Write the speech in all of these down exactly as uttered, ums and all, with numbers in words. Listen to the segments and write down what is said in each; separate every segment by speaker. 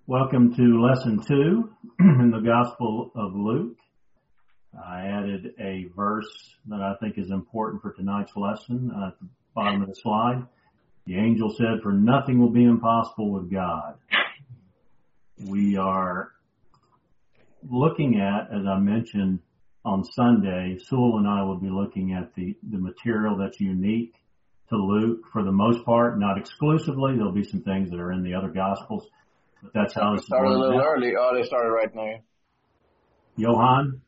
Speaker 1: Welcome to lesson two in the Gospel of Luke. I added a verse that I think is important for tonight's lesson uh, at the bottom of the slide. The angel said, "For nothing will be impossible with God." We are looking at, as I mentioned on Sunday, Sewell and I will be looking at the, the material that's unique to Luke for the most part, not exclusively. There'll be some things that are in the other Gospels, but that's how this
Speaker 2: started
Speaker 1: is
Speaker 2: a little
Speaker 1: out.
Speaker 2: early. Oh, they started right now.
Speaker 1: Johan,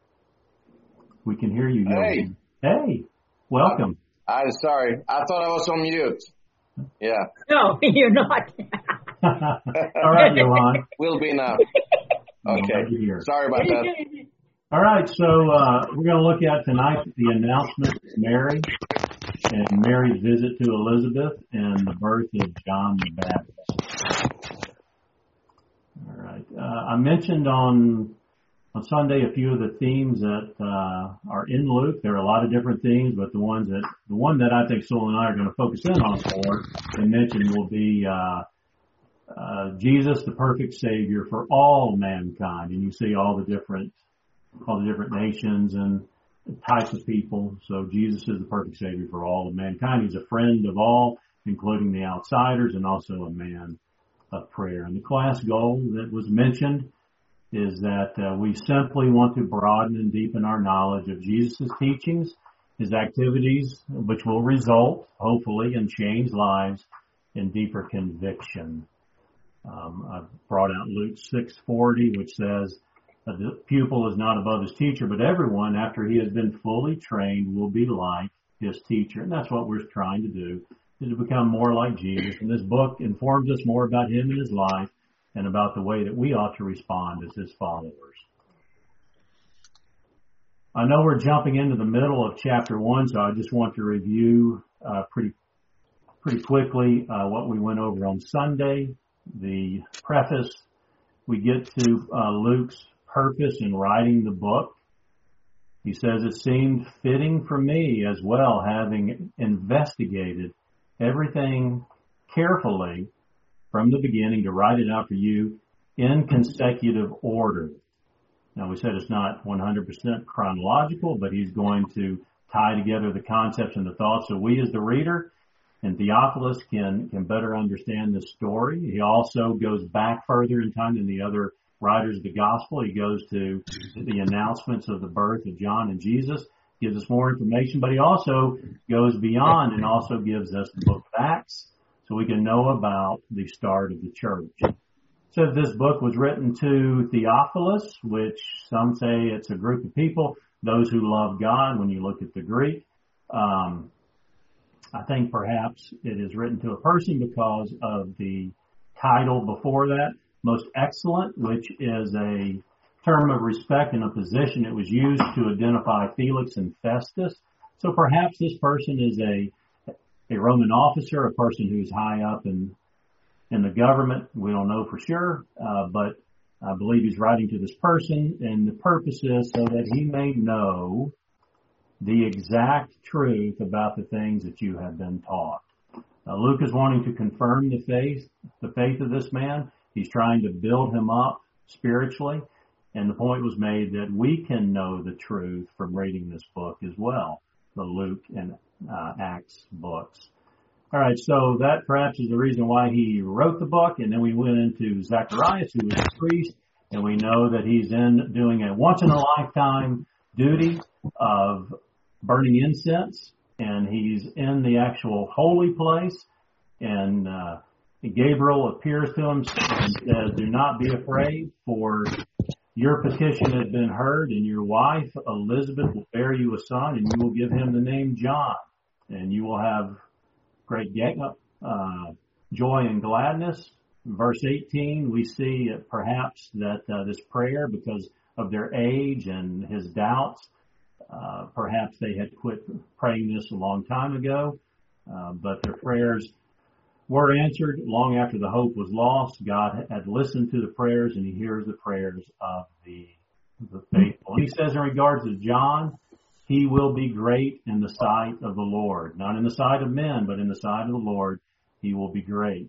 Speaker 1: we can hear you,
Speaker 2: Hey.
Speaker 1: Johan. Hey, welcome.
Speaker 2: I'm sorry. I thought I was on mute. Yeah.
Speaker 3: No, you're not.
Speaker 1: All right, Johan.
Speaker 2: Will be now.
Speaker 1: Glad
Speaker 2: Okay.
Speaker 1: you're here.
Speaker 2: Sorry about that.
Speaker 1: All right, so uh, we're going to look at tonight the announcement of Mary and Mary's visit to Elizabeth and the birth of John the Baptist. All right. Uh, I mentioned on on Sunday a few of the themes that uh, are in Luke. There are a lot of different themes, but the ones that the one that I think Sewell and I are going to focus in on for and mention will be uh, uh, Jesus, the perfect Savior for all mankind. And you see all the different all the different nations and types of people. So Jesus is the perfect Savior for all of mankind. He's a friend of all, including the outsiders, and also a man of prayer. And the class goal that was mentioned is that uh, we simply want to broaden and deepen our knowledge of Jesus' teachings, his activities, which will result, hopefully, in changed lives and deeper conviction. Um, I've brought out Luke six forty, which says, "The pupil is not above his teacher, but everyone, after he has been fully trained, will be like his teacher." And that's what we're trying to do, is to become more like Jesus. And this book informs us more about him and his life and about the way that we ought to respond as his followers. I know we're jumping into the middle of chapter one, so I just want to review uh, pretty pretty quickly uh, what we went over on Sunday. The preface, we get to uh, Luke's purpose in writing the book. He says, "It seemed fitting for me as well, having investigated everything carefully from the beginning, to write it out for you in consecutive order." Now, we said it's not one hundred percent chronological, but he's going to tie together the concepts and the thoughts so we as the reader and Theophilus can, can better understand this story. He also goes back further in time than the other writers of the gospel. He goes to the announcements of the birth of John and Jesus, gives us more information, but he also goes beyond and also gives us the book of Acts so we can know about the start of the church. So this book was written to Theophilus, which some say it's a group of people, those who love God when you look at the Greek. Um, I think perhaps it is written to a person because of the title before that, Most Excellent, which is a term of respect and a position. It was used to identify Felix and Festus. So perhaps this person is a a Roman officer, a person who's high up in in the government. We don't know for sure, uh, but I believe he's writing to this person, and the purpose is so that he may know the exact truth about the things that you have been taught. Uh, Luke is wanting to confirm the faith, the faith of this man. He's trying to build him up spiritually. And the point was made that we can know the truth from reading this book as well, the Luke and uh, Acts books. All right, so that perhaps is the reason why he wrote the book. And then we went into Zacharias, who is a priest, and we know that he's in doing a once-in-a-lifetime duty of burning incense, and he's in the actual holy place, and uh, Gabriel appears to him and says, "Do not be afraid, for your petition has been heard, and your wife Elizabeth will bear you a son, and you will give him the name John, and you will have great uh, joy and gladness." Verse eighteen, we see perhaps that uh, this prayer, because of their age and his doubts, uh, perhaps they had quit praying this a long time ago, uh, but their prayers were answered long after the hope was lost. God had listened to the prayers, and he hears the prayers of the, the faithful. He says in regards to John, he will be great in the sight of the Lord. Not in the sight of men, but in the sight of the Lord, he will be great.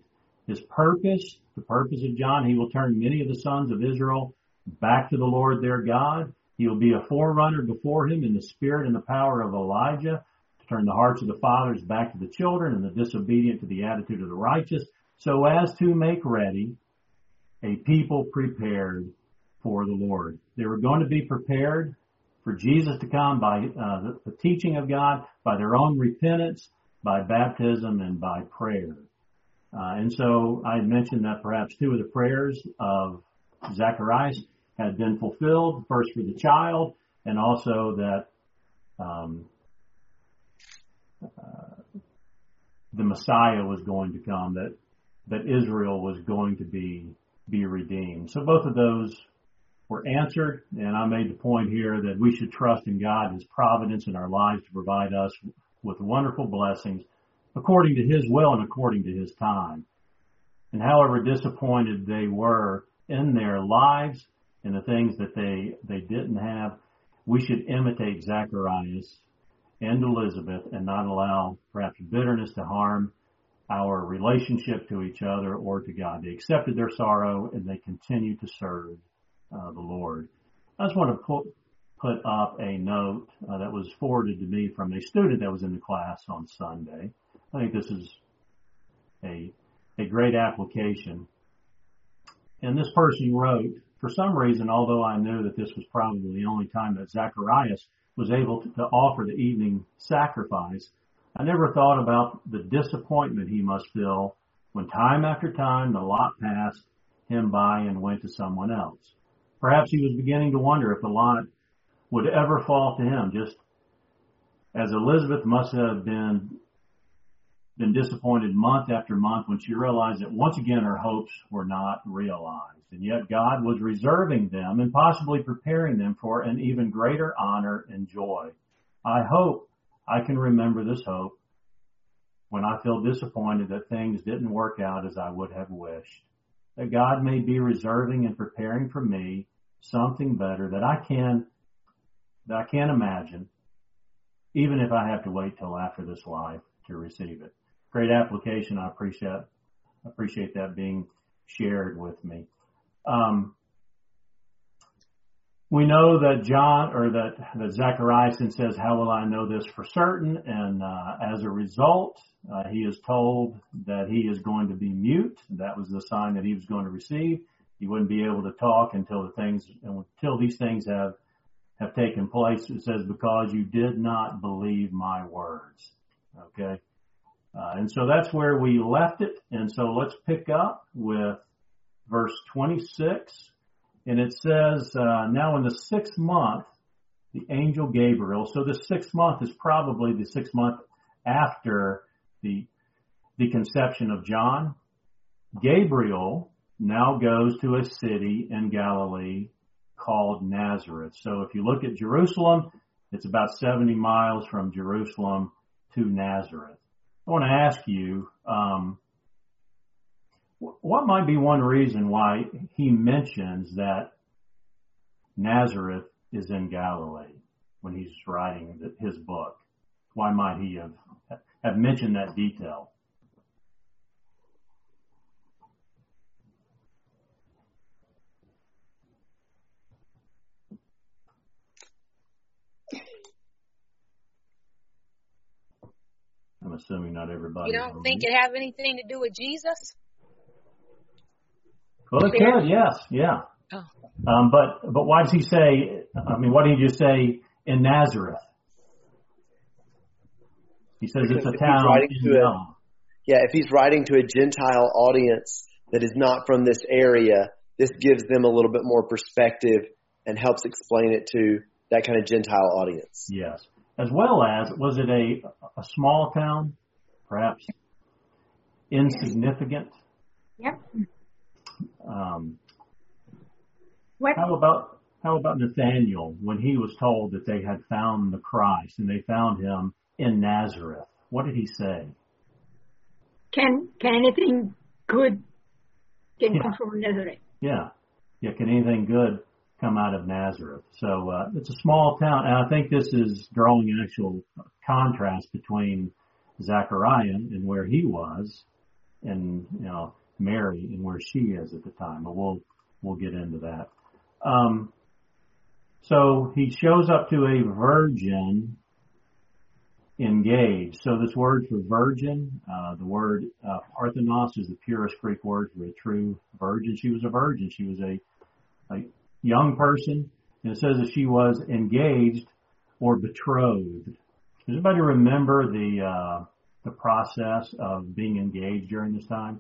Speaker 1: His purpose, the purpose of John, he will turn many of the sons of Israel back to the Lord their God. He will be a forerunner before him in the spirit and the power of Elijah, to turn the hearts of the fathers back to the children and the disobedient to the attitude of the righteous, so as to make ready a people prepared for the Lord. They were going to be prepared for Jesus to come by uh, the, the teaching of God, by their own repentance, by baptism, and by prayer. Uh, and so I had mentioned that perhaps two of the prayers of Zacharias had been fulfilled, first for the child, and also that um, uh, the Messiah was going to come, that that Israel was going to be be redeemed. So both of those were answered, and I made the point here that we should trust in God, His providence in our lives to provide us with wonderful blessings according to His will and according to His time. And however disappointed they were in their lives and the things that they, they didn't have, we should imitate Zacharias and Elizabeth and not allow perhaps bitterness to harm our relationship to each other or to God. They accepted their sorrow and they continue to serve uh, the Lord. I just want to put, put up a note uh, that was forwarded to me from a student that was in the class on Sunday. I think this is a, a great application. And this person wrote, for some reason, although I knew that this was probably the only time that Zacharias was able to, to offer the evening sacrifice, I never thought about the disappointment he must feel when time after time the lot passed him by and went to someone else. Perhaps he was beginning to wonder if the lot would ever fall to him, just as Elizabeth must have been been disappointed month after month when she realized that once again her hopes were not realized. And yet God was reserving them and possibly preparing them for an even greater honor and joy. I hope I can remember this hope when I feel disappointed that things didn't work out as I would have wished. That God may be reserving and preparing for me something better that I can, that I can't imagine, even if I have to wait till after this life to receive it. Great application. I appreciate, appreciate that being shared with me. Um, we know that John, or that, that Zacharias then says, how will I know this for certain? And uh, as a result, uh, he is told that he is going to be mute. That was the sign that he was going to receive. He wouldn't be able to talk until the things, until these things have, have taken place. It says, because you did not believe my words. Okay. Uh, and so that's where we left it. And so let's pick up with verse twenty-six. And it says, uh, now in the sixth month, the angel Gabriel, so the sixth month is probably the sixth month after the, the conception of John. Gabriel now goes to a city in Galilee called Nazareth. So if you look at Jerusalem, it's about seventy miles from Jerusalem to Nazareth. I want to ask you, um, what might be one reason why he mentions that Nazareth is in Galilee when he's writing his book? Why might he have, have mentioned that detail? I'm assuming not everybody.
Speaker 3: You don't think it have anything to do with Jesus?
Speaker 1: Well, it could, yes, yeah.
Speaker 3: Oh.
Speaker 1: Um, but but why does he say? I mean, why didn't he just say in Nazareth? He says
Speaker 4: Because
Speaker 1: it's a
Speaker 4: if
Speaker 1: town.
Speaker 4: he's writing
Speaker 1: in
Speaker 4: to a,
Speaker 1: God.
Speaker 4: yeah, if he's writing to a Gentile audience that is not from this area, this gives them a little bit more perspective and helps explain it to that kind of Gentile audience.
Speaker 1: Yes. As well as, was it a, a small town, perhaps insignificant?
Speaker 5: Yep.
Speaker 1: Um,
Speaker 5: What?
Speaker 1: how about how about Nathaniel when he was told that they had found the Christ and they found him in Nazareth? What did he say?
Speaker 5: Can can anything good can
Speaker 1: Yeah.
Speaker 5: come from Nazareth?
Speaker 1: Yeah, yeah. Can anything good come out of Nazareth? So uh, it's a small town, and I think this is drawing an actual contrast between Zechariah and where he was and, you know, Mary and where she is at the time, but we'll, we'll get into that. Um, so he shows up to a virgin engaged. So this word for virgin, uh, the word uh, Parthenos is the purest Greek word for a true virgin. She was a virgin. She was a, a young person, and it says that she was engaged or betrothed. Does anybody remember the uh, the process of being engaged during this time?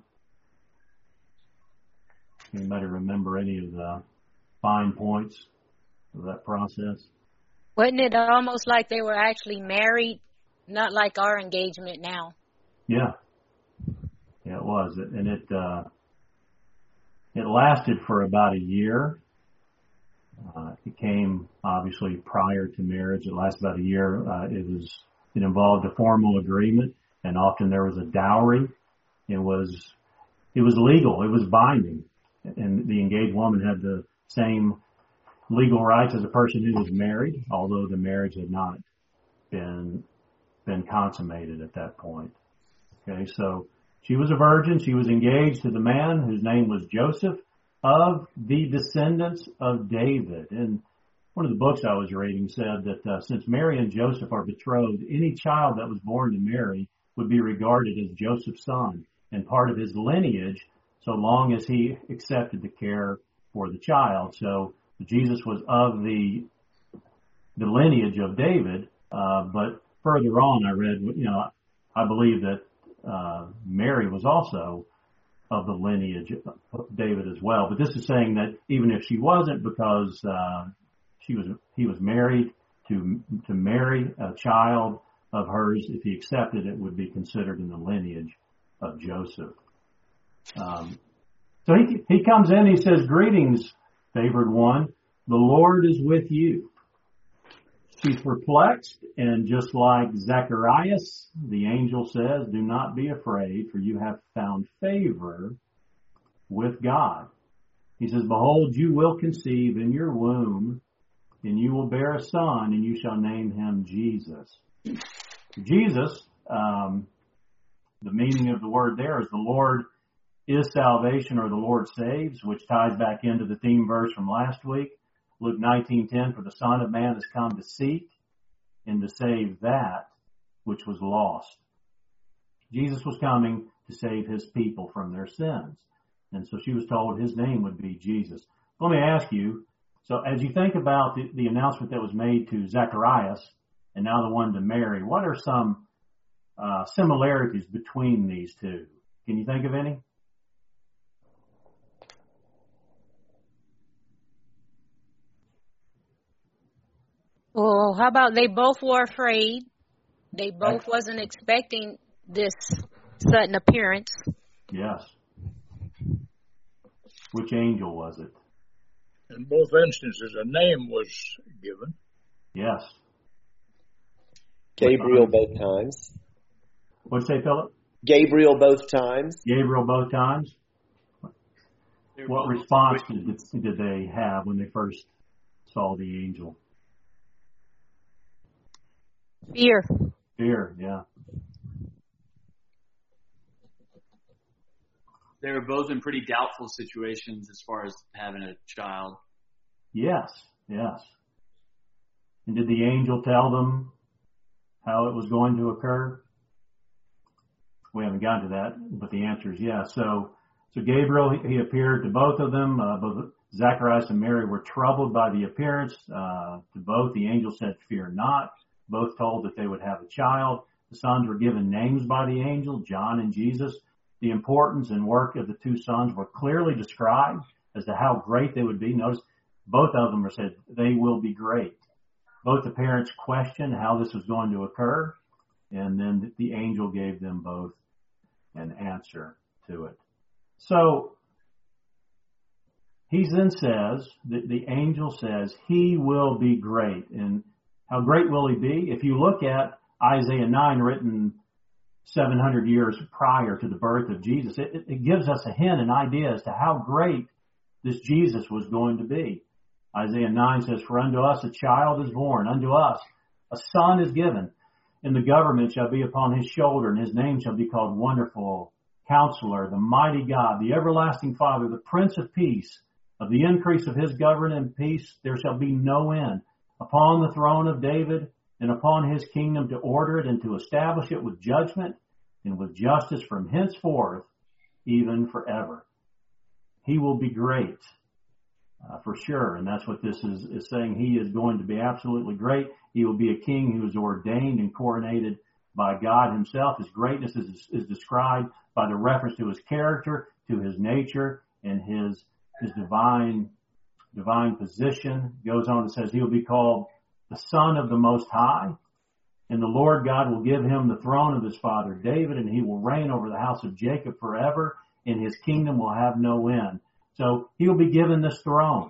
Speaker 1: Anybody remember any of the fine points of that process?
Speaker 3: Wasn't it almost like they were actually married, not like our engagement now?
Speaker 1: Yeah, yeah, it was, and it uh, it lasted for about a year. Uh, it came obviously prior to marriage. It lasted about a year. Uh, it was it involved a formal agreement, and often there was a dowry. It was it was legal. It was binding, and the engaged woman had the same legal rights as a person who was married, although the marriage had not been been consummated at that point. Okay, so she was a virgin. She was engaged to the man whose name was Joseph, of the descendants of David. And one of the books I was reading said that uh, since Mary and Joseph are betrothed, any child that was born to Mary would be regarded as Joseph's son and part of his lineage, so long as he accepted the care for the child. So Jesus was of the the lineage of David, uh, but further on I read, you know, I believe that uh, Mary was also of the lineage of David as well. But this is saying that even if she wasn't, because uh, she was he was married to to marry a child of hers, if he accepted it, would be considered in the lineage of Joseph. Um, so he he comes in, he says, "Greetings, favored one, the Lord is with you." She's perplexed, and just like Zacharias, the angel says, "Do not be afraid, for you have found favor with God." He says, "Behold, you will conceive in your womb, and you will bear a son, and you shall name him Jesus." Jesus, um, the meaning of the word there is the Lord is salvation, or the Lord saves, which ties back into the theme verse from last week. Luke nineteen ten, "For the Son of Man has come to seek and to save that which was lost." Jesus was coming to save his people from their sins. And so she was told his name would be Jesus. Let me ask you, so as you think about the, the announcement that was made to Zacharias and now the one to Mary, what are some uh, similarities between these two? Can you think of any?
Speaker 3: Well, how about they both were afraid? They both wasn't expecting this sudden appearance.
Speaker 1: Yes. Which angel was it?
Speaker 6: In both instances, a name was given.
Speaker 1: Yes.
Speaker 4: Gabriel both times.
Speaker 1: What'd you say, Philip?
Speaker 4: Gabriel both times.
Speaker 1: Gabriel both times. What response did, did they have when they first saw the angel?
Speaker 3: Fear.
Speaker 1: Fear, yeah.
Speaker 7: They were both in pretty doubtful situations as far as having a child.
Speaker 1: Yes, yes. And did the angel tell them how it was going to occur? We haven't gotten to that, but the answer is yes. So, so Gabriel, he, he appeared to both of them. Uh, both Zacharias and Mary were troubled by the appearance. Uh, to both, the angel said, "Fear not." Both told that they would have a child. The sons were given names by the angel, John and Jesus. The importance and work of the two sons were clearly described as to how great they would be. Notice both of them are said, they will be great. Both the parents questioned how this was going to occur, and then the angel gave them both an answer to it. So he then says, the, the angel says, he will be great. And how great will he be? If you look at Isaiah nine, written seven hundred years prior to the birth of Jesus, it, it gives us a hint, an idea as to how great this Jesus was going to be. Isaiah nine says, "For unto us a child is born, unto us a son is given, and the government shall be upon his shoulder, and his name shall be called Wonderful Counselor, the mighty God, the everlasting Father, the Prince of Peace. Of the increase of his government and peace there shall be no end. Upon the throne of David and upon his kingdom, to order it and to establish it with judgment and with justice from henceforth, even forever. He will be great, uh, for sure. And that's what this is, is saying. He is going to be absolutely great. He will be a king who is ordained and coronated by God himself. His greatness is, is described by the reference to his character, to his nature, and his his divine divine position. Goes on and says he will be called the Son of the Most High, and the Lord God will give him the throne of his father David, and he will reign over the house of Jacob forever, and his kingdom will have no end. So he will be given this throne.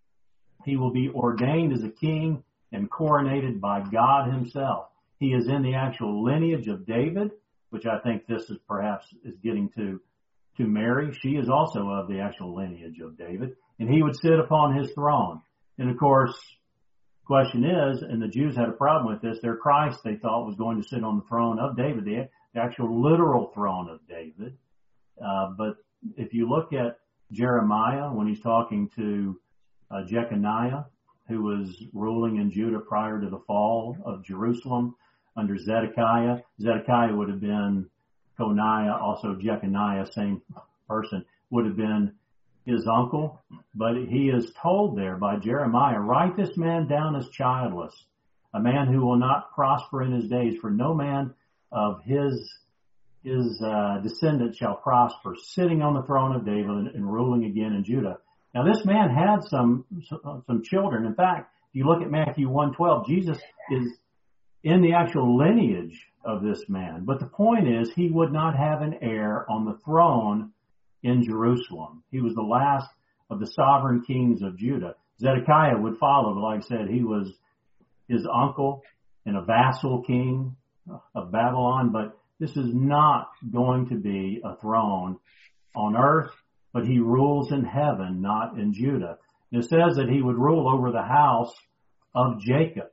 Speaker 1: He will be ordained as a king and coronated by God himself. He is in the actual lineage of David, which I think this is perhaps is getting to to Mary. She is also of the actual lineage of David, and he would sit upon his throne. And of course, question is, and the Jews had a problem with this, their Christ, they thought, was going to sit on the throne of David, the, the actual literal throne of David. Uh, but if you look at Jeremiah, when he's talking to uh, Jeconiah, who was ruling in Judah prior to the fall of Jerusalem under Zedekiah, Zedekiah would have been Coniah, also Jeconiah, same person, would have been his uncle. But he is told there by Jeremiah, write this man down as childless, a man who will not prosper in his days, for no man of his his uh, descendants shall prosper, sitting on the throne of David and, and ruling again in Judah. Now this man had some some children. In fact, if you look at Matthew one twelve, Jesus is in the actual lineage of this man. But the point is, he would not have an heir on the throne in Jerusalem. He was the last of the sovereign kings of Judah. Zedekiah would follow, but like I said, he was his uncle and a vassal king of Babylon. But this is not going to be a throne on earth, but he rules in heaven, not in Judah. And it says that he would rule over the house of Jacob.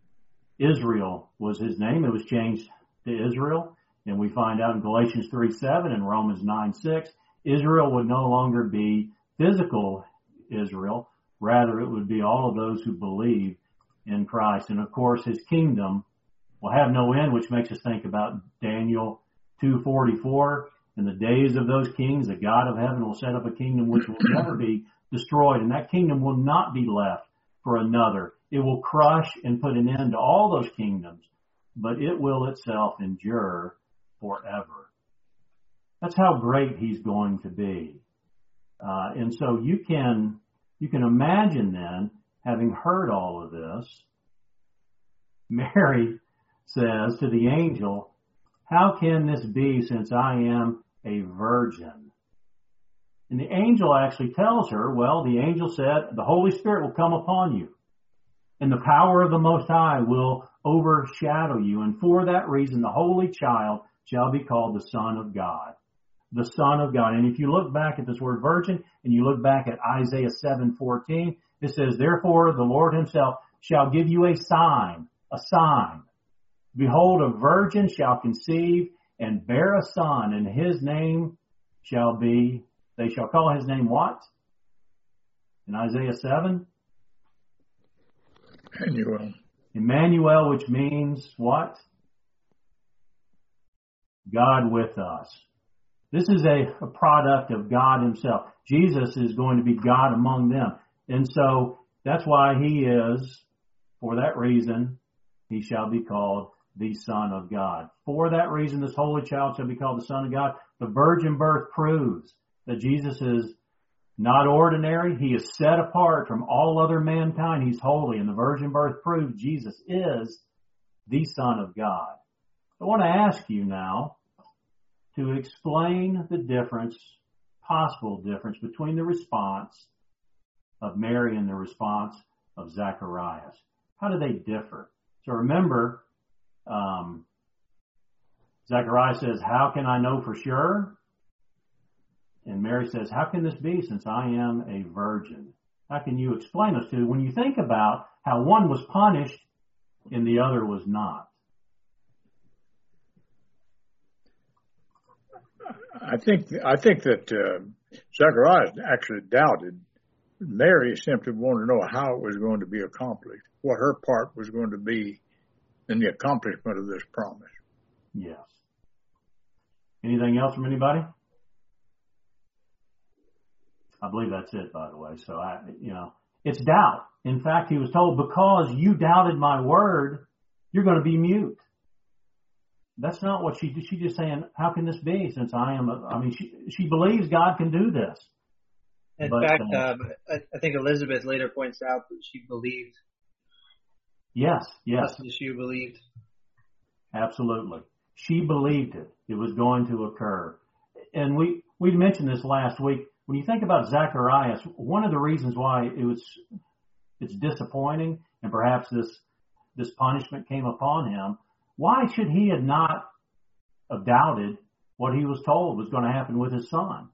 Speaker 1: Israel was his name. It was changed to Israel. And we find out in Galatians three seven and Romans nine six, Israel would no longer be physical Israel. Rather, it would be all of those who believe in Christ. And of course, his kingdom will have no end, which makes us think about Daniel two forty-four. In the days of those kings, the God of heaven will set up a kingdom which will never be destroyed. And that kingdom will not be left for another. It will crush and put an end to all those kingdoms, but it will itself endure forever. That's how great he's going to be. Uh, and so you can, you can imagine then, having heard all of this, Mary says to the angel, how can this be since I am a virgin? And the angel actually tells her, well, the angel said, the Holy Spirit will come upon you, and the power of the Most High will overshadow you. And for that reason, the Holy Child shall be called the Son of God. The Son of God. And if you look back at this word virgin, and you look back at Isaiah seven fourteen, it says, therefore the Lord himself shall give you a sign, a sign. Behold, a virgin shall conceive and bear a son, and his name shall be, they shall call his name what? In Isaiah seven?
Speaker 6: Emmanuel.
Speaker 1: Emmanuel, which means what? God with us. This is a, a product of God himself. Jesus is going to be God among them. And so that's why he is, for that reason, he shall be called the Son of God. For that reason, this holy child shall be called the Son of God. The virgin birth proves that Jesus is not ordinary. He is set apart from all other mankind. He's holy. And the virgin birth proves Jesus is the Son of God. I want to ask you now to explain the difference, possible difference, between the response of Mary and the response of Zacharias. How do they differ? So remember, um, Zacharias says, how can I know for sure? And Mary says, how can this be since I am a virgin? How can you explain those two when you think about how one was punished and the other was not?
Speaker 6: I think I think that uh, Zacharias actually doubted. Mary simply wanted to know how it was going to be accomplished, what her part was going to be in the accomplishment of this promise.
Speaker 1: Yes. Anything else from anybody? I believe that's it, by the way. So I, you know, it's doubt. In fact, he was told, because you doubted my word, you're going to be mute. That's not what she did. She's just saying, how can this be since I am, a, I mean, she, she believes God can do this.
Speaker 8: In
Speaker 1: but,
Speaker 8: fact,
Speaker 1: uh,
Speaker 8: uh, I, I think Elizabeth later points out that she believed.
Speaker 1: Yes, yes.
Speaker 8: She believed.
Speaker 1: Absolutely. She believed it. It was going to occur. And we, we mentioned this last week. When you think about Zacharias, one of the reasons why it was, it's disappointing and perhaps this, this punishment came upon him, why should he have not have doubted what he was told was going to happen with his son?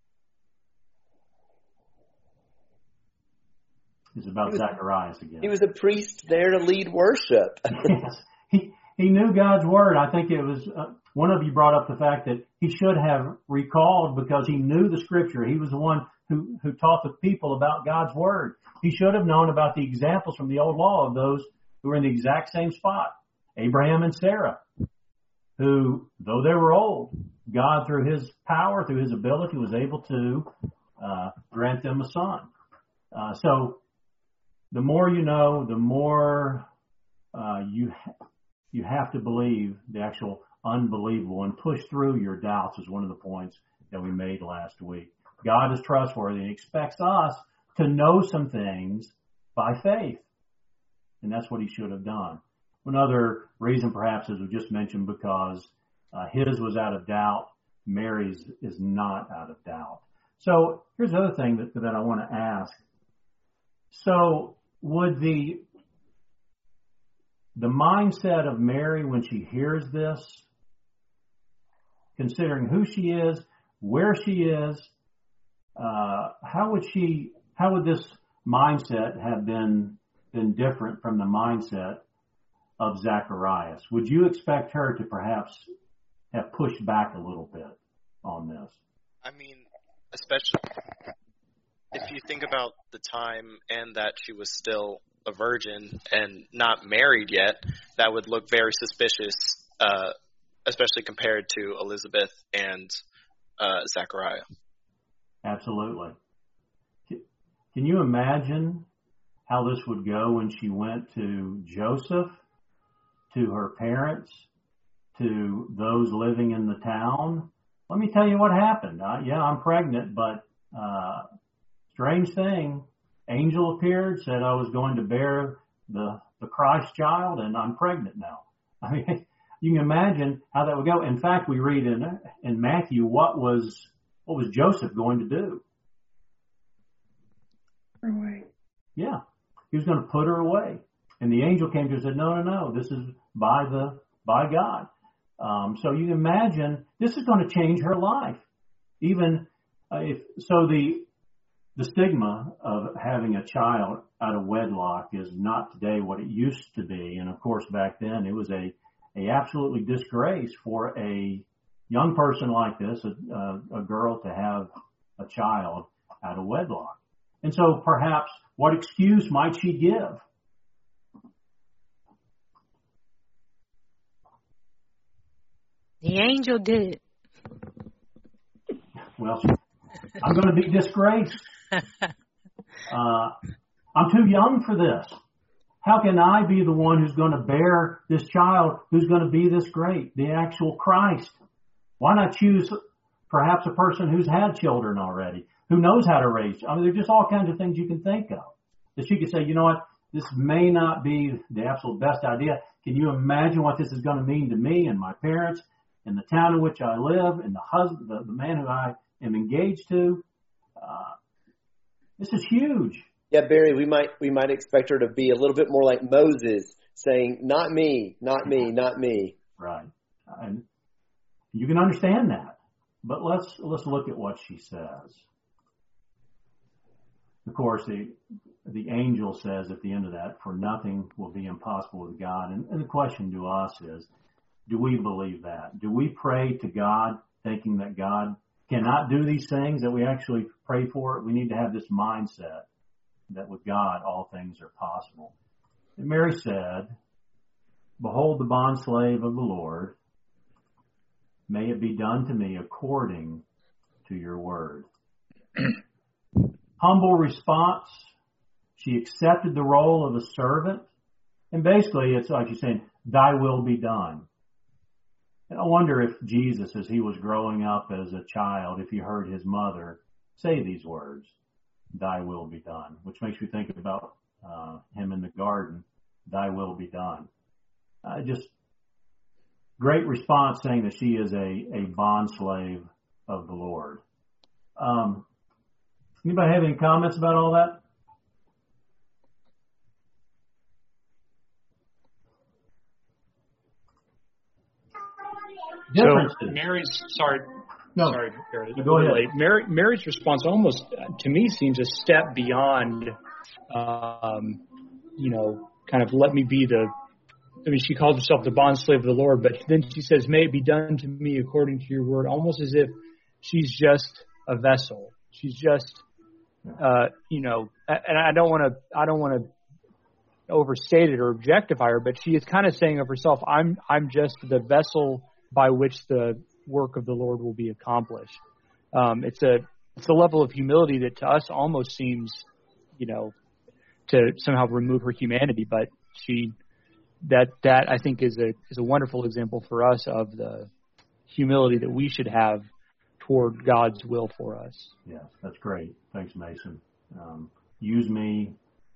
Speaker 1: It's about
Speaker 4: was,
Speaker 1: Zacharias again.
Speaker 4: He was a priest there to lead worship.
Speaker 1: Yes. He, he knew God's word. I think it was, uh, one of you brought up the fact that he should have recalled because he knew the scripture. He was the one who, who taught the people about God's word. He should have known about the examples from the old law of those who were in the exact same spot. Abraham and Sarah, who, though they were old, God, through his power, through his ability, was able to uh, grant them a son. Uh, so the more you know, the more uh, you ha- you have to believe the actual unbelievable and push through your doubts is one of the points that we made last week. God is trustworthy and expects us to know some things by faith. And that's what he should have done. Another reason perhaps, as we just mentioned, because uh, his was out of doubt, Mary's is not out of doubt. So here's the other thing that, that I want to ask. So would the the mindset of Mary when she hears this, considering who she is, where she is, uh, how would she, how would this mindset have been been different from the mindset of Zacharias? Would you expect her to perhaps have pushed back a little bit on this?
Speaker 9: I mean, especially if you think about the time and that she was still a virgin and not married yet, that would look very suspicious, uh, especially compared to Elizabeth and uh, Zachariah.
Speaker 1: Absolutely. Can you imagine how this would go when she went to Joseph, to her parents, to those living in the town? Let me tell you what happened. Uh, yeah, I'm pregnant, but uh, strange thing, angel appeared, said I was going to bear the, the Christ child, and I'm pregnant now. I mean, you can imagine how that would go. In fact, we read in in Matthew what was what was Joseph going to do?
Speaker 5: Away.
Speaker 1: Yeah, he was going to put her away. And the angel came to her and said, no, no, no, this is by the by God. Um, so you can imagine this is going to change her life. Even uh, if so, the the stigma of having a child out of wedlock is not today what it used to be. And of course, back then it was a a absolutely disgrace for a young person like this, a, a, a girl, to have a child out of wedlock. And so perhaps what excuse might she give?
Speaker 3: The angel did.
Speaker 1: Well, I'm going to be disgraced. Uh, I'm too young for this. How can I be the one who's going to bear this child who's going to be this great, the actual Christ? Why not choose perhaps a person who's had children already, who knows how to raise? I mean, there's just all kinds of things you can think of. That she could say, you know what, this may not be the absolute best idea. Can you imagine what this is going to mean to me and my parents and the town in which I live and the husband, the, the man who I am engaged to? Uh, this is huge.
Speaker 4: Yeah, Barry, we might we might expect her to be a little bit more like Moses, saying, not me, not me, not me.
Speaker 1: Right. And you can understand that. But let's let's look at what she says. Of course, the the angel says at the end of that, for nothing will be impossible with God. And, and the question to us is, do we believe that? Do we pray to God thinking that God cannot do these things that we actually pray for. We need to have this mindset that with God all things are possible. And Mary said, behold the bondslave of the Lord, may it be done to me according to your word. Humble response. She accepted the role of a servant. And basically it's like she's saying, thy will be done. And I wonder if Jesus, as he was growing up as a child, if he heard his mother say these words, thy will be done, which makes me think about uh, him in the garden, thy will be done. Uh, just great response saying that she is a, a bondslave of the Lord. Um, anybody have any comments about all that? Differences.
Speaker 10: So Mary's, sorry,
Speaker 1: no.
Speaker 10: sorry, Gary,
Speaker 1: no, go ahead.
Speaker 10: late. Mary, Mary's response almost, to me, seems a step beyond, um, you know, kind of let me be the, I mean, she calls herself the bondslave of the Lord, but then she says, may it be done to me according to your word, almost as if she's just a vessel. She's just, uh, you know, and I don't want to, I don't want to overstate it or objectify her, but she is kind of saying of herself, I'm, I'm just the vessel by which the work of the Lord will be accomplished. Um, it's a, it's a level of humility that to us almost seems, you know, to somehow remove her humanity, but she, that, that I think is a, is a wonderful example for us of the humility that we should have toward God's will for us.
Speaker 1: Yeah, that's great. Thanks, Mason. Um, use me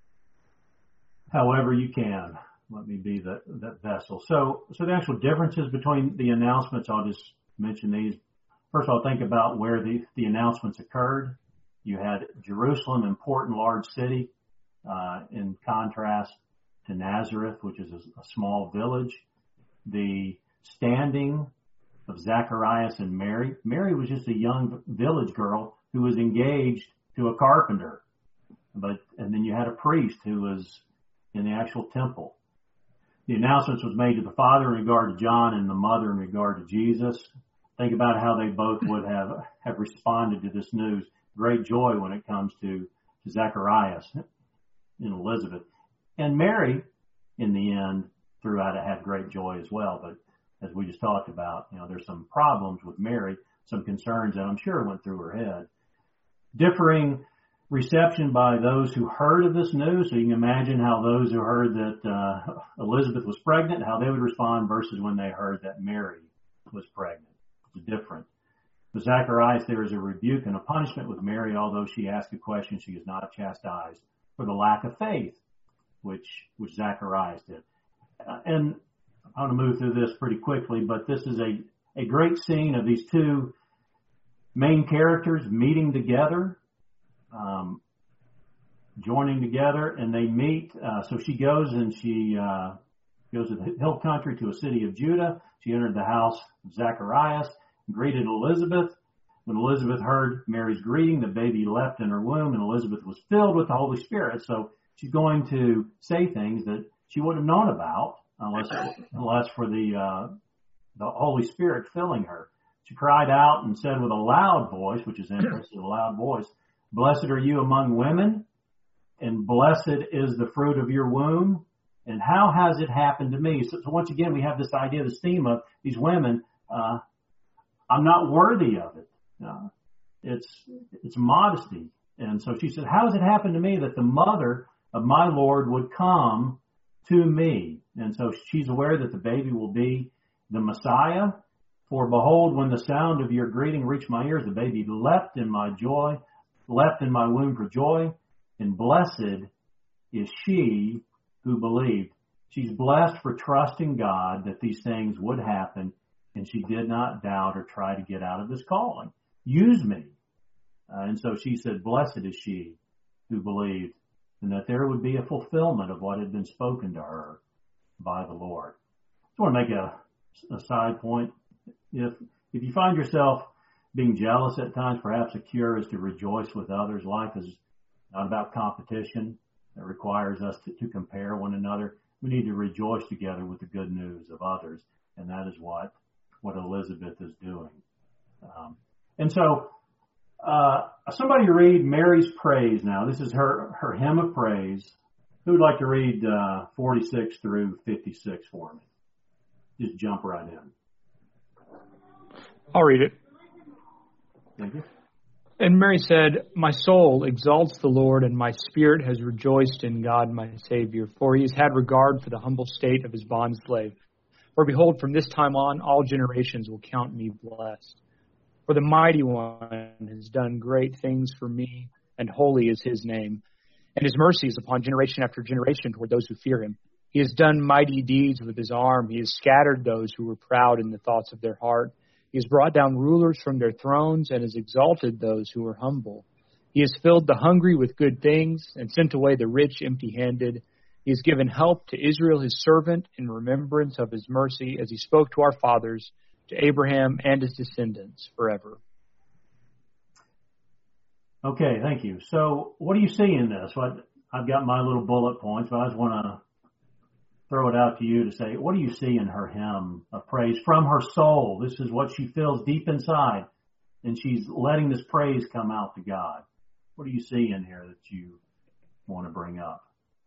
Speaker 1: however you can. Let me be that, that vessel. So, so the actual differences between the announcements, I'll just mention these. First of all, think about where the, the announcements occurred. You had Jerusalem, important large city, uh, in contrast to Nazareth, which is a, a small village. The standing of Zacharias and Mary. Mary was just a young village girl who was engaged to a carpenter. But, and then you had a priest who was in the actual temple. The announcements was made to the father in regard to John and the mother in regard to Jesus. Think about how they both would have, have responded to this news. Great joy when it comes to, to Zacharias and Elizabeth. And Mary, in the end, throughout it had great joy as well. But as we just talked about, you know, there's some problems with Mary, some concerns that I'm sure went through her head. Differing reception by those who heard of this news. So you can imagine how those who heard that uh, Elizabeth was pregnant, how they would respond versus when they heard that Mary was pregnant. It's different. With Zacharias, there is a rebuke and a punishment. With Mary, although she asked a question, she is not chastised for the lack of faith, which, which Zacharias did. Uh, and I want to move through this pretty quickly, but this is a, a great scene of these two main characters meeting together. Um, joining together, and they meet. Uh, so she goes and she uh, goes to the hill country to a city of Judah. She entered the house of Zacharias and greeted Elizabeth. When Elizabeth heard Mary's greeting, the baby leapt in her womb, and Elizabeth was filled with the Holy Spirit. So she's going to say things that she wouldn't have known about unless unless for the uh, the Holy Spirit filling her. She cried out and said with a loud voice, which is interesting, a loud voice, blessed are you among women, and blessed is the fruit of your womb. And how has it happened to me? So, so once again, we have this idea, this theme of these women, uh, I'm not worthy of it. Uh, it's, it's modesty. And so she said, how has it happened to me that the mother of my Lord would come to me? And so she's aware that the baby will be the Messiah. For behold, when the sound of your greeting reached my ears, the baby leapt in my joy. Left in my womb for joy, and blessed is she who believed. She's blessed for trusting God that these things would happen, and she did not doubt or try to get out of this calling. Use me. Uh, and so she said, blessed is she who believed, and that there would be a fulfillment of what had been spoken to her by the Lord. I just want to make a, a side point. If, if you find yourself being jealous at times, perhaps a cure is to rejoice with others. Life is not about competition. It requires us to, to compare one another. We need to rejoice together with the good news of others, and that is what, what Elizabeth is doing. Um, and so, uh, somebody read Mary's praise now. This is her, her hymn of praise. Who would like to read, uh, forty-six through fifty-six for me? Just jump right in.
Speaker 10: I'll read it.
Speaker 1: Thank you.
Speaker 10: And Mary said, my soul exalts the Lord, and my spirit has rejoiced in God my Savior, for he has had regard for the humble state of his bondslave. For behold, from this time on, all generations will count me blessed. For the Mighty One has done great things for me, and holy is his name. And his mercy is upon generation after generation toward those who fear him. He has done mighty deeds with his arm. He has scattered those who were proud in the thoughts of their heart. He has brought down rulers from their thrones and has exalted those who are humble. He has filled the hungry with good things and sent away the rich empty-handed. He has given help to Israel, his servant, in remembrance of his mercy, as he spoke to our fathers, to Abraham and his descendants forever.
Speaker 1: Okay, thank you. So what do you see in this? What, I've got my little bullet points, but I just want to throw it out to you to say, what do you see in her hymn of praise from her soul? This is what she feels deep inside, and she's letting this praise come out to God. What do you see in here that you want to bring up?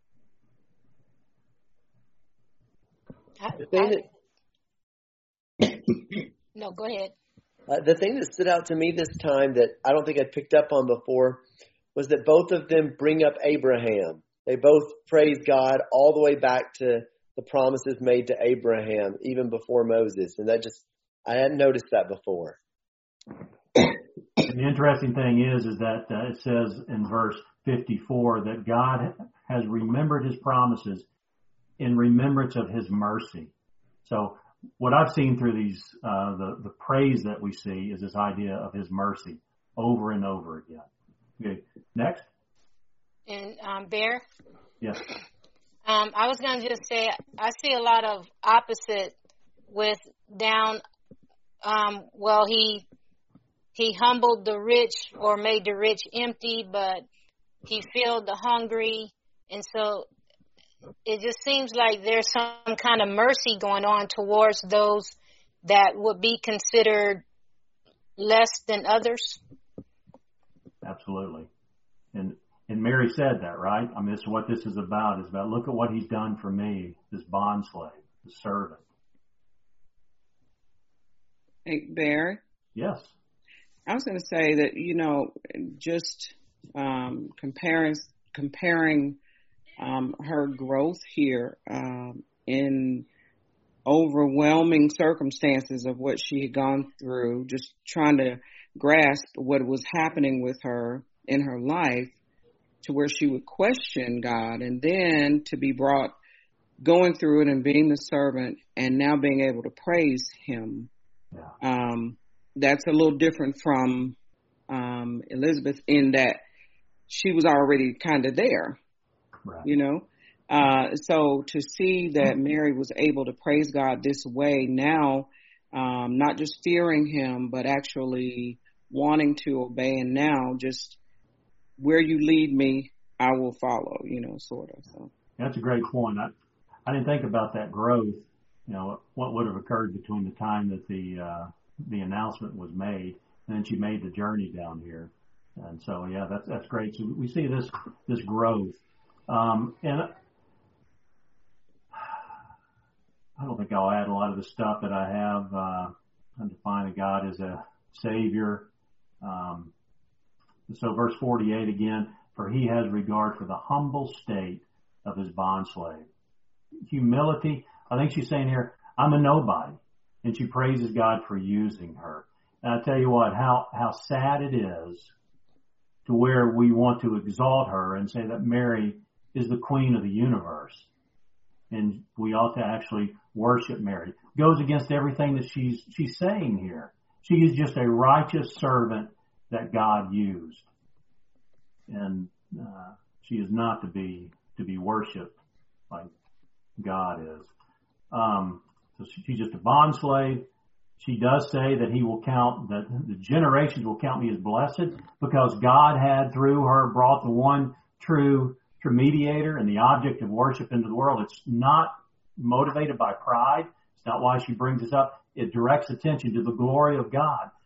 Speaker 3: I,
Speaker 4: The thing
Speaker 3: I, no, go ahead.
Speaker 4: that, uh, the thing that stood out to me this time that I don't think I'd picked up on before was that both of them bring up Abraham. They both praise God all the way back to the promises made to Abraham, even before Moses. And that just, I hadn't noticed that before.
Speaker 1: And the interesting thing is, is that uh, it says in verse fifty-four that God has remembered his promises in remembrance of his mercy. So what I've seen through these, uh, the, the praise that we see is this idea of his mercy over and over again. Okay. Next.
Speaker 3: And um, Bear?
Speaker 1: Yes.
Speaker 3: Um, I was going to just say, I see a lot of opposite with down, um, well, he he humbled the rich or made the rich empty, but he filled the hungry. And so it just seems like there's some kind of mercy going on towards those that would be considered less than others.
Speaker 1: Absolutely. And And Mary said that, right? I mean, this is what this is about. It's about, look at what he's done for me, this bond slave, this servant.
Speaker 11: Hey, Barry?
Speaker 1: Yes.
Speaker 11: I was going to say that, you know, just um, comparing comparing um, her growth here um, in overwhelming circumstances of what she had gone through, just trying to grasp what was happening with her in her life, to where she would question God, and then to be brought, going through it and being the servant and now being able to praise him.
Speaker 1: Yeah.
Speaker 11: Um, that's a little different from um, Elizabeth in that she was already kind of there,
Speaker 1: Right.
Speaker 11: you know. Uh, so to see that Mary was able to praise God this way now, um, not just fearing him, but actually wanting to obey, and now just where you lead me, I will follow, you know, sort of. So
Speaker 1: That's a great point. I, I didn't think about that growth, you know, what would have occurred between the time that the, uh, the announcement was made and then she made the journey down here. And so, yeah, that's, that's great. So we see this, this growth. Um, and I don't think I'll add a lot of the stuff that I have, uh, on defining God as a savior. Um, So verse forty-eight again, for he has regard for the humble state of his bondslave. Humility, I think she's saying here, I'm a nobody. And she praises God for using her. And I tell you what, how, how sad it is to where we want to exalt her and say that Mary is the queen of the universe. And we ought to actually worship Mary. Goes against everything that she's, she's saying here. She is just a righteous servant that God used, and uh, she is not to be to be worshipped like God is. Um, so she's just a bond slave. She does say that he will count that the generations will count me as blessed because God had through her brought the one true true mediator and the object of worship into the world. It's not motivated by pride. It's not why she brings this up. It directs attention to the glory of God.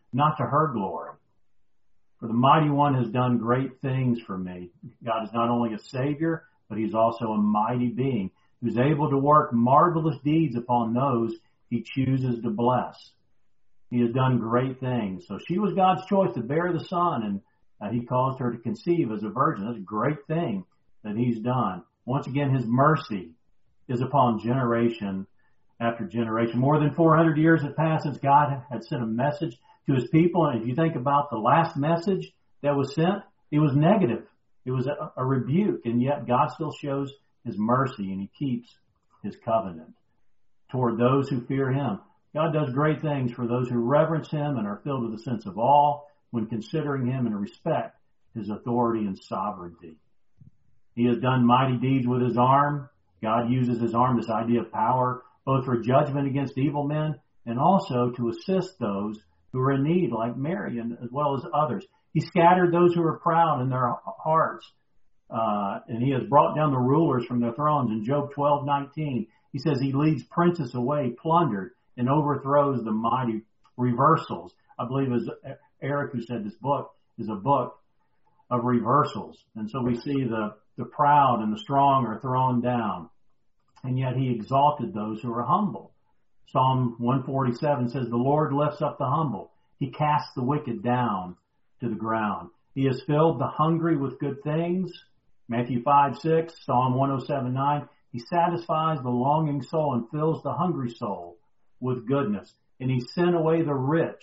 Speaker 1: not to her glory. For the Mighty One has done great things for me. God is not only a Savior, but He's also a mighty being who's able to work marvelous deeds upon those He chooses to bless. He has done great things. So she was God's choice to bear the Son, and uh, He caused her to conceive as a virgin. That's a great thing that He's done. Once again, His mercy is upon generation after generation. More than four hundred years had passed since God had sent a message to His people. And if you think about the last message that was sent, it was negative. It was a, a rebuke. And yet God still shows His mercy, and He keeps His covenant toward those who fear Him. God does great things for those who reverence Him and are filled with a sense of awe when considering Him and respect His authority and sovereignty. He has done mighty deeds with His arm. God uses His arm, this idea of power, both for judgment against evil men and also to assist those who are in need, like Mary, and as well as others. He scattered those who are proud in their hearts, uh, and He has brought down the rulers from their thrones. In Job twelve nineteen, He says He leads princes away, plundered, and overthrows the mighty. Reversals. I believe it was Eric who said this book is a book of reversals. And so we see the, the proud and the strong are thrown down, and yet He exalted those who are humble. Psalm one forty-seven says, the Lord lifts up the humble. He casts the wicked down to the ground. He has filled the hungry with good things. Matthew five six, Psalm one oh seven nine. He satisfies the longing soul and fills the hungry soul with goodness. And He sent away the rich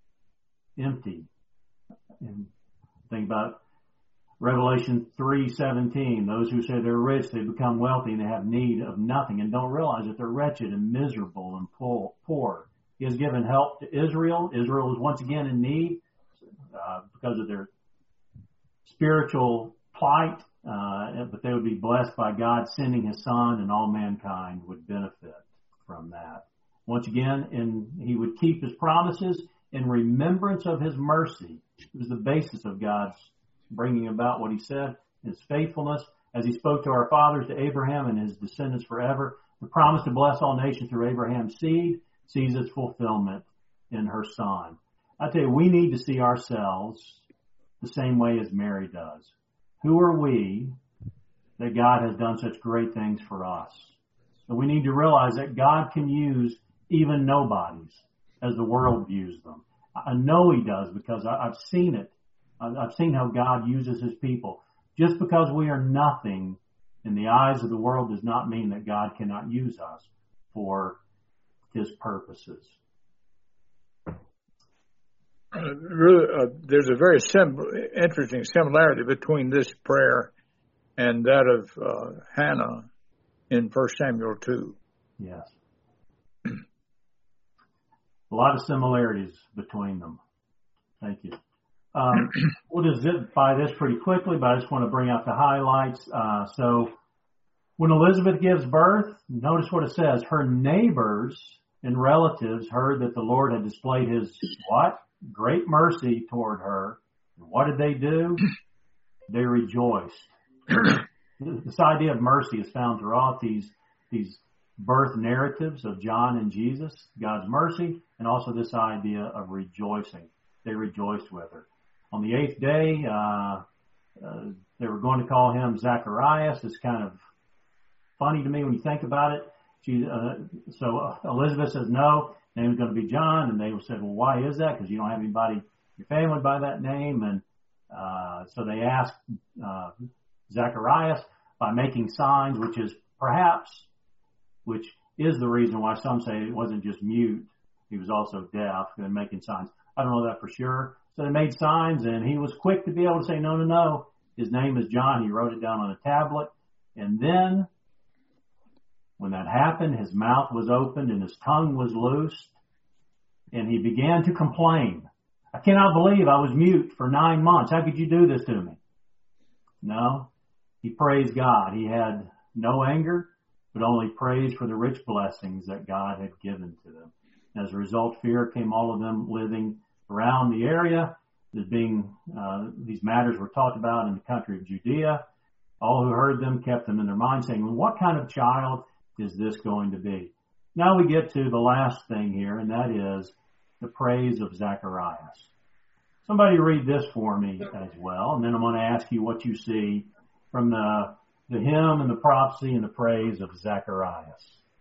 Speaker 1: empty. And think about Revelation three seventeen. Those who say they're rich, they become wealthy and they have need of nothing and don't realize that they're wretched and miserable and poor. He has given help to Israel. Israel is once again in need uh, because of their spiritual plight, uh, but they would be blessed by God sending His Son, and all mankind would benefit from that. Once again, and He would keep His promises in remembrance of His mercy. It was the basis of God's bringing about what He said, His faithfulness, as He spoke to our fathers, to Abraham and his descendants forever. The promise to bless all nations through Abraham's seed sees its fulfillment in her Son. I tell you, we need to see ourselves the same way as Mary does. Who are we that God has done such great things for us? And we need to realize that God can use even nobodies as the world views them. I know He does because I've seen it. I've seen how God uses His people. Just because we are nothing in the eyes of the world does not mean that God cannot use us for His purposes.
Speaker 6: Uh, really, uh, there's a very sim- interesting similarity between this prayer and that of uh, Hannah in First Samuel two.
Speaker 1: Yes. A lot of similarities between them. Thank you. Um, we'll just zip by this pretty quickly, but I just want to bring out the highlights. Uh, so when Elizabeth gives birth, notice what it says. Her neighbors and relatives heard that the Lord had displayed His what? Great mercy toward her. And what did they do? They rejoiced. This idea of mercy is found throughout these, these birth narratives of John and Jesus, God's mercy, and also this idea of rejoicing. They rejoiced with her. On the eighth day, uh, uh, they were going to call him Zacharias. It's kind of funny to me when you think about it. She, uh, so Elizabeth says, no, name is going to be John. And they said, well, why is that? Because you don't have anybody in your family by that name. And uh, so they asked uh, Zacharias by making signs, which is perhaps, which is the reason why some say it wasn't just mute. He was also deaf and making signs. I don't know that for sure. So they made signs, and he was quick to be able to say, no, no, no. His name is John. He wrote it down on a tablet. And then when that happened, his mouth was opened and his tongue was loosed, and he began to complain. I cannot believe I was mute for nine months. How could you do this to me? No, he praised God. He had no anger, but only praise for the rich blessings that God had given to them. As a result, fear came all of them living around the area. As being, uh, these matters were talked about in the country of Judea. All who heard them kept them in their mind, saying, well, what kind of child is this going to be? Now we get to the last thing here, and that is the praise of Zacharias. Somebody read this for me as well, and then I'm going to ask you what you see from the, the hymn and the prophecy and the praise of Zacharias.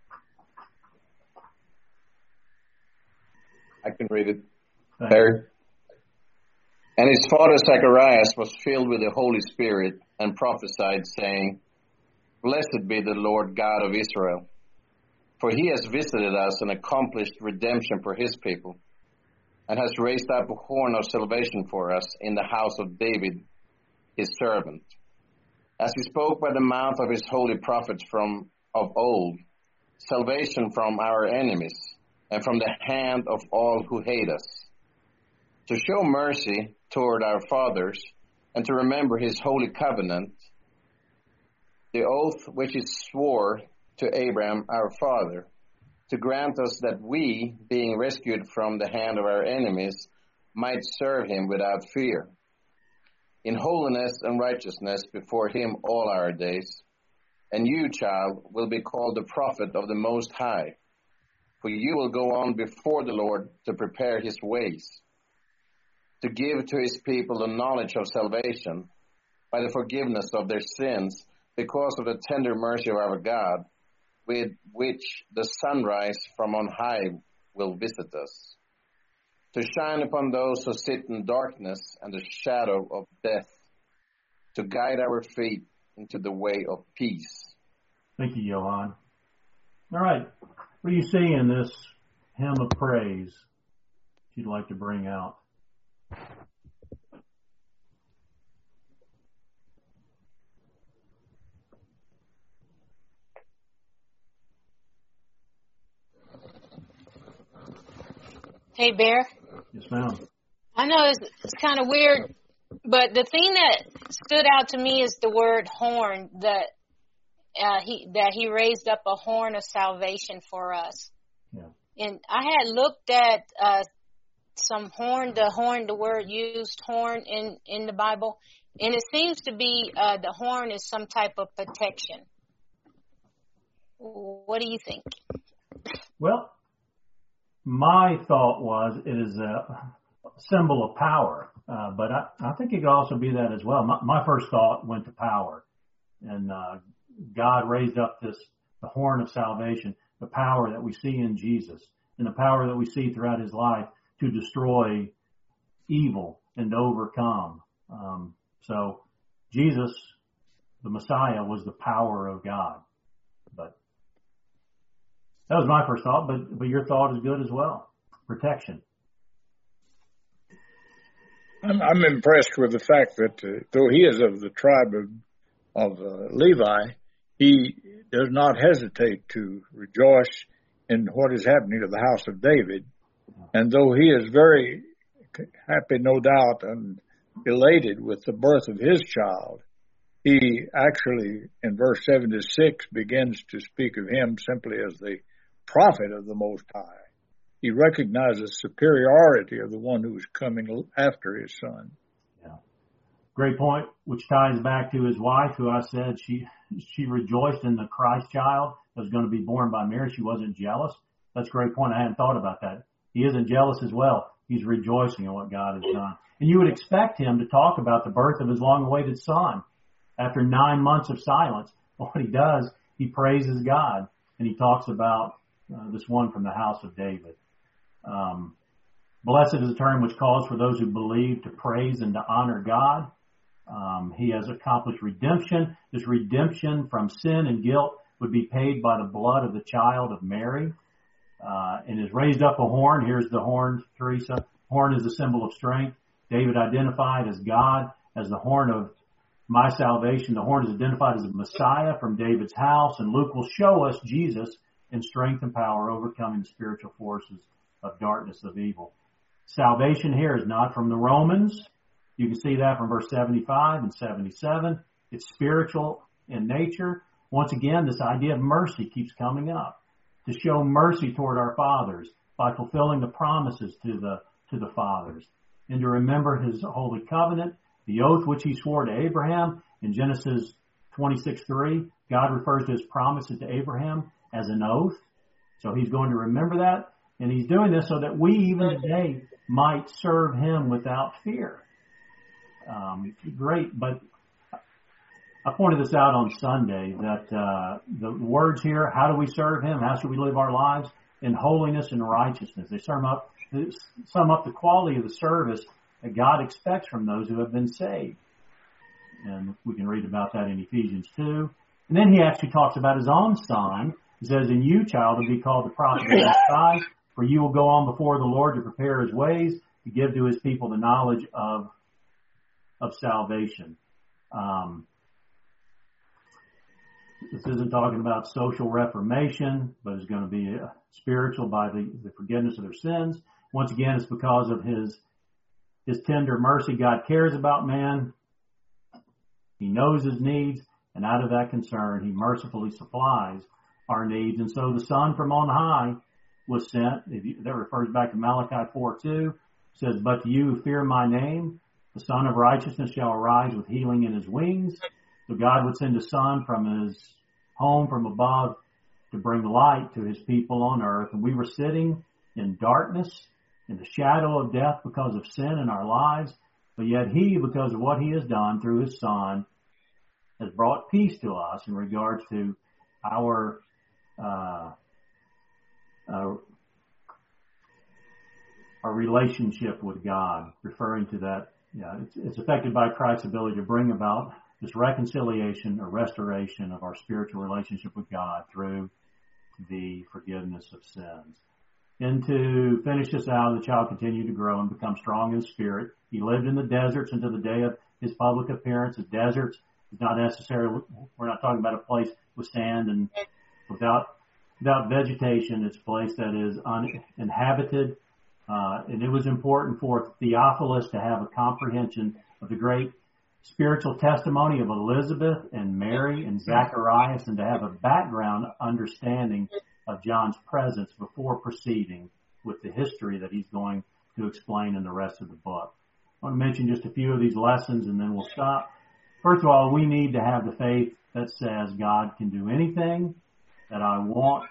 Speaker 2: I can read it.
Speaker 1: Thank
Speaker 2: Barry. And his father Zacharias was filled with the Holy Spirit and prophesied, saying, Blessed be the Lord God of Israel, for he has visited us and accomplished redemption for his people, and has raised up a horn of salvation for us in the house of David, his servant, as he spoke by the mouth of his holy prophets from of old, salvation from our enemies, and from the hand of all who hate us, to show mercy toward our fathers, and to remember his holy covenant, the oath which he swore to Abraham our father, to grant us that we, being rescued from the hand of our enemies, might serve him without fear, in holiness and righteousness before him all our days. And you, child, will be called the prophet of the Most High, for you will go on before the Lord to prepare his ways, to give to his people the knowledge of salvation by the forgiveness of their sins, because of the tender mercy of our God, with which the sunrise from on high will visit us, to shine upon those who sit in darkness and the shadow of death, to guide our feet into the way of peace.
Speaker 1: Thank you, Johan. All right. What do you see in this hymn of praise you'd like to bring out?
Speaker 3: Hey, Bear.
Speaker 1: Yes, ma'am.
Speaker 3: I know it's, it's kind of weird, but the thing that stood out to me is the word horn, that uh, he that he raised up a horn of salvation for us.
Speaker 1: Yeah.
Speaker 3: And I had looked at uh, some horn, the horn, the word used, horn, in, in the Bible, and it seems to be uh, the horn is some type of protection. What do you think?
Speaker 1: Well, my thought was it is a symbol of power, uh, but I, I think it could also be that as well. My, my first thought went to power, and uh, God raised up this the horn of salvation, the power that we see in Jesus, and the power that we see throughout his life to destroy evil and to overcome. Um, so Jesus, the Messiah, was the power of God. But that was my first thought, but, but your thought is good as well. Protection.
Speaker 6: I'm, I'm impressed with the fact that uh, though he is of the tribe of, of uh, Levi, he does not hesitate to rejoice in what is happening to the house of David. And though he is very happy, no doubt, and elated with the birth of his child, he actually, in verse seventy-six, begins to speak of him simply as the prophet of the Most High. He recognizes superiority of the one who is coming after his son.
Speaker 1: Yeah. Great point, which ties back to his wife, who I said she she rejoiced in the Christ child that was going to be born by Mary. She wasn't jealous. That's a great point. I hadn't thought about that. He isn't jealous as well. He's rejoicing in what God has done. And you would expect him to talk about the birth of his long-awaited son. After nine months of silence, what he does, he praises God, and he talks about uh, this one from the house of David. Um, blessed is a term which calls for those who believe to praise and to honor God. Um, he has accomplished redemption. This redemption from sin and guilt would be paid by the blood of the child of Mary. Uh, and has raised up a horn. Here's the horn, Teresa. Horn is a symbol of strength. David identified as God as the horn of my salvation. The horn is identified as the Messiah from David's house. And Luke will show us Jesus in strength and power, overcoming the spiritual forces of darkness, of evil. Salvation here is not from the Romans. You can see that from verse seventy-five and seventy-seven. It's spiritual in nature. Once again, this idea of mercy keeps coming up. To show mercy toward our fathers by fulfilling the promises to the to the fathers, and to remember his holy covenant, the oath which he swore to Abraham. In Genesis twenty-six three, God refers to his promises to Abraham as an oath. So he's going to remember that. And he's doing this so that we even today might serve him without fear. Um, great, but I pointed this out on Sunday that uh, the words here, how do we serve him? How should we live our lives? In holiness and righteousness. They sum up, they sum up the quality of the service that God expects from those who have been saved. And we can read about that in Ephesians two. And then he actually talks about his own son. He says, "And you, child, will be called the prophet of the Most High, for you will go on before the Lord to prepare his ways, to give to his people the knowledge of of salvation." Um, this isn't talking about social reformation, but it's going to be uh, spiritual by the, the forgiveness of their sins. Once again, it's because of his his tender mercy. God cares about man. He knows his needs, and out of that concern, he mercifully supplies our needs. And so the Son from on high was sent. If you, that refers back to Malachi four two. It says, "But to you who fear my name, the Son of Righteousness shall arise with healing in his wings." So God would send a Son from his home from above to bring light to his people on earth. And we were sitting in darkness, in the shadow of death because of sin in our lives. But yet he, because of what he has done through his Son, has brought peace to us in regards to our uh, uh, our relationship with God, referring to that. Yeah, it's, it's affected by Christ's ability to bring about this reconciliation or restoration of our spiritual relationship with God through the forgiveness of sins. And to finish this out, the child continued to grow and become strong in spirit. He lived in the deserts until the day of his public appearance. The deserts is not necessarily, we're not talking about a place with sand and without without vegetation. It's a place that is uninhabited. Uh, and it was important for Theophilus to have a comprehension of the great spiritual testimony of Elizabeth and Mary and Zacharias, and to have a background understanding of John's presence before proceeding with the history that he's going to explain in the rest of the book. I want to mention just a few of these lessons and then we'll stop. First of all, we need to have the faith that says God can do anything that I want,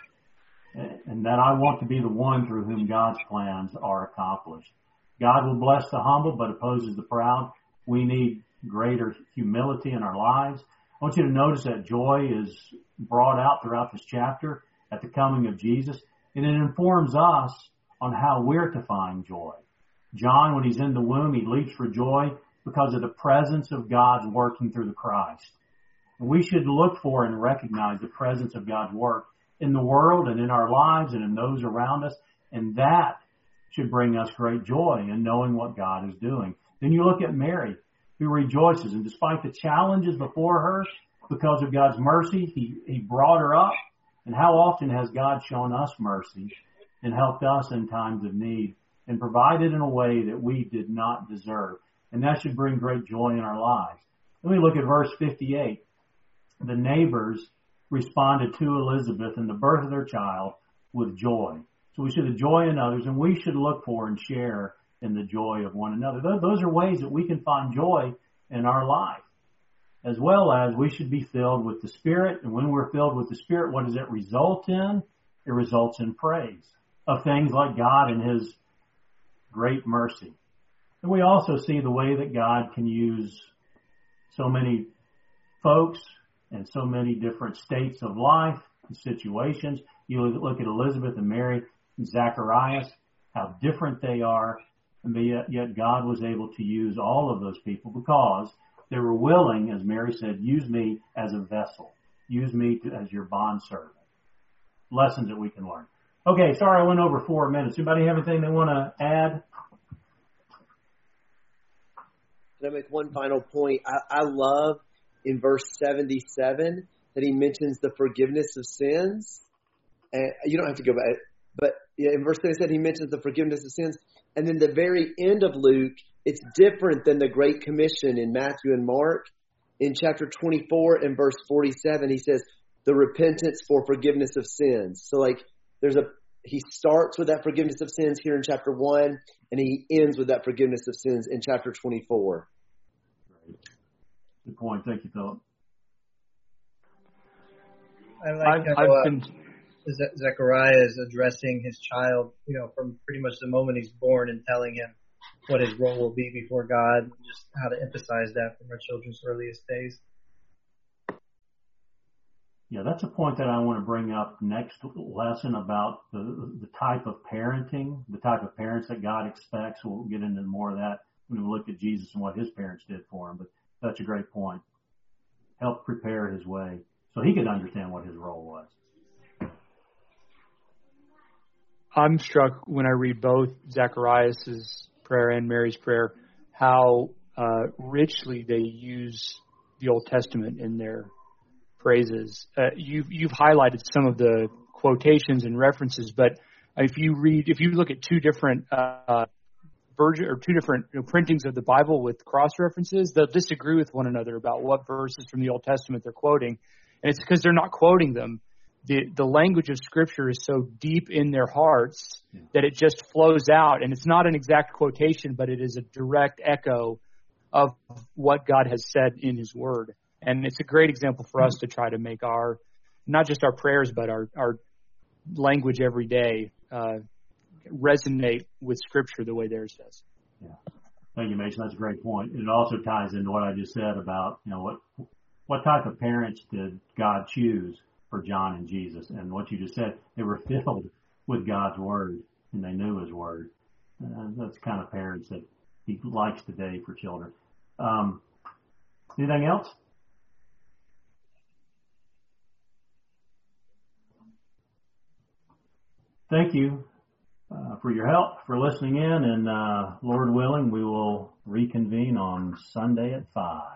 Speaker 1: and that I want to be the one through whom God's plans are accomplished. God will bless the humble but opposes the proud. We need greater humility in our lives. I want you to notice that joy is brought out throughout this chapter at the coming of Jesus, and it informs us on how we're to find joy. John, when he's in the womb, he leaps for joy because of the presence of God's working through the Christ. And we should look for and recognize the presence of God's work in the world and in our lives and in those around us, and that should bring us great joy in knowing what God is doing. Then you look at Mary, who rejoices, and despite the challenges before her, because of God's mercy, he, he brought her up. And how often has God shown us mercy and helped us in times of need and provided in a way that we did not deserve? And that should bring great joy in our lives. Then we look at verse fifty-eight. The neighbors responded to Elizabeth and the birth of their child with joy. So we should joy in others, and we should look for and share in the joy of one another. Those are ways that we can find joy in our life, as well as we should be filled with the Spirit. And when we're filled with the Spirit, what does it result in? It results in praise of things like God and his great mercy. And we also see the way that God can use so many folks and so many different states of life and situations. You look at Elizabeth and Mary and Zacharias, how different they are, and yet, yet God was able to use all of those people because they were willing, as Mary said, use me as a vessel. Use me to, as your bondservant. Lessons that we can learn. Okay, sorry I went over four minutes. Anybody have anything they want to add?
Speaker 4: Can I make one final point? I, I love in verse seventy-seven that he mentions the forgiveness of sins. And you don't have to go back, but in verse seventy-seven he mentions the forgiveness of sins. And then the very end of Luke, it's different than the Great Commission in Matthew and Mark. In chapter twenty-four and verse forty-seven, he says the repentance for forgiveness of sins. So like there's a, he starts with that forgiveness of sins here in chapter one, and he ends with that forgiveness of sins in chapter twenty-four.
Speaker 1: Right. Good point. Thank you, Philip.
Speaker 8: I like
Speaker 10: I've,
Speaker 8: how,
Speaker 10: I've
Speaker 8: uh,
Speaker 10: been,
Speaker 8: Ze- Zechariah is addressing his child, you know, from pretty much the moment he's born and telling him what his role will be before God, and just how to emphasize that from our children's earliest days.
Speaker 1: Yeah, that's a point that I want to bring up next lesson about the the type of parenting, the type of parents that God expects. We'll get into more of that when we look at Jesus and what his parents did for him. But that's a great point. Help prepare his way so he could understand what his role was.
Speaker 10: I'm struck when I read both Zacharias' prayer and Mary's prayer, how uh, richly they use the Old Testament in their praises. Uh, you've, you've highlighted some of the quotations and references, but if you read, if you look at two different uh, version or two different you know, printings of the Bible with cross references, they'll disagree with one another about what verses from the Old Testament they're quoting, and it's because they're not quoting them. The the language of Scripture is so deep in their hearts that it just flows out, and it's not an exact quotation, but it is a direct echo of what God has said in His Word. And it's a great example for us to try to make our, not just our prayers, but our, our language every day uh, resonate with Scripture the way theirs does.
Speaker 1: Yeah. Thank you, Mason. That's a great point. It also ties into what I just said about, you know, what what type of parents did God choose for John and Jesus? And what you just said, they were filled with God's Word, and they knew His Word. Uh, that's the kind of parents that He likes today for children. Um, anything else? Thank you uh, for your help, for listening in, and uh, Lord willing, we will reconvene on Sunday at five.